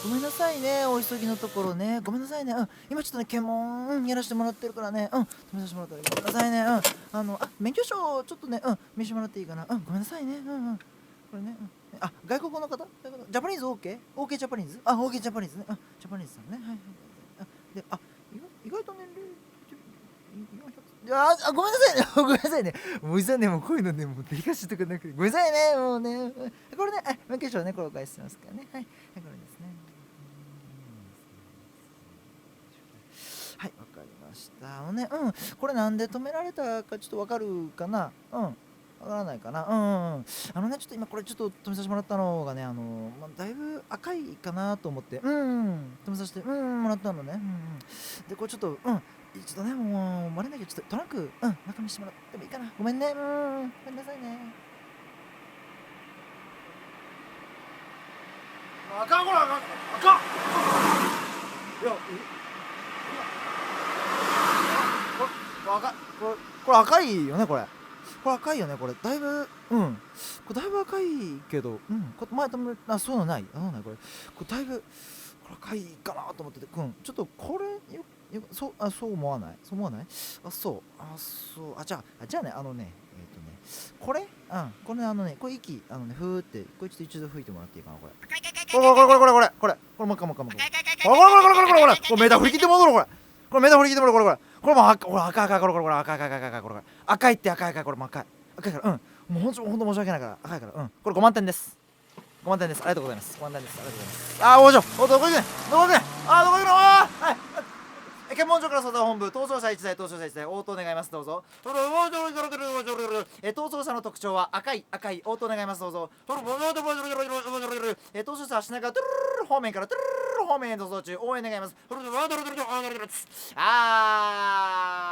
ごめんなさいね、お急ぎのところね。ごめんなさいね。今ちょっとね、検問、やらせてもらってるからね。止めさせてもらったらごめんなさいね。免許証、ちょっとね、見せてもらっていいかな。ごめんなさいね。これね。外国の方ジャパニーズ OK?OK ジャパニーズOK ジャパニーズね。ジャパニーズさんね。はいはい。で、意外と年齢、ごめんなさいね。ごめんなさいね。もういざね、もうこういうのね、もうデリカシーとかなくて。ごめんなさいね。もうね。これね、免許証ね、これお返ししますからね。はい。これですね。はい、わかりました。これなんで止められたかちょっとわかるかな。わからないかな。ちょっと今これちょっと止めさせてもらったのがね、だいぶ赤いかなと思って、止めさせて、もらったのね。で、これちょっと、一度ね、もう、漏れなきゃちょっとトランク、中見してもらってもいいかな。ごめんね。ごめんなさいね。 あかん、これあかん、あかん。いや、 これ赤いよね、これ。これ赤いよね、これ。だいぶ、これだいぶ赤いけど、これ前止め、そういうのない。これ。これだいぶ、これ赤いかなと思ってて、ちょっとこれ、そう思わないそう思わないじゃあね、これこれこれ息、ふーって、これちょっと一度吹いてもらっていいかな、これ。これ、もう一回、これ、これ、メーター振り切って戻ろう、これ。これメーター振り切って戻ろう、これ。これも赤い、これ、赤いって、これも赤いから、もうほんと申し訳ないから、赤いから、これ5万点です。5万点です。ありがとうございます。5万点です。ありがとうございます。どこ行くねどこ行くねどこ行くのはい。検問所から捜査本部、逃走者1台、応答願います。どうぞ。逃走者の特徴は赤い、応答願います。どうぞ。逃走者は品川方面から方面へ逃走中、応援願います。